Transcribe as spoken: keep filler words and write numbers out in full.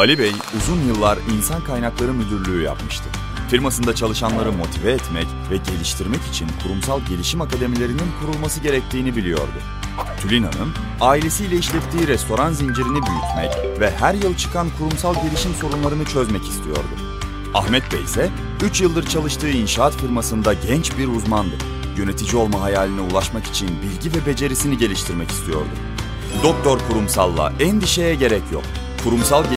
Ali Bey uzun yıllar insan kaynakları müdürlüğü yapmıştı. Firmasında çalışanları motive etmek ve geliştirmek için kurumsal gelişim akademilerinin kurulması gerektiğini biliyordu. Tülin Hanım, ailesiyle işlettiği restoran zincirini büyütmek ve her yıl çıkan kurumsal gelişim sorunlarını çözmek istiyordu. Ahmet Bey ise üç yıldır çalıştığı inşaat firmasında genç bir uzmandı. Yönetici olma hayaline ulaşmak için bilgi ve becerisini geliştirmek istiyordu. Doktor Kurumsal'la endişeye gerek yok. Kurumsal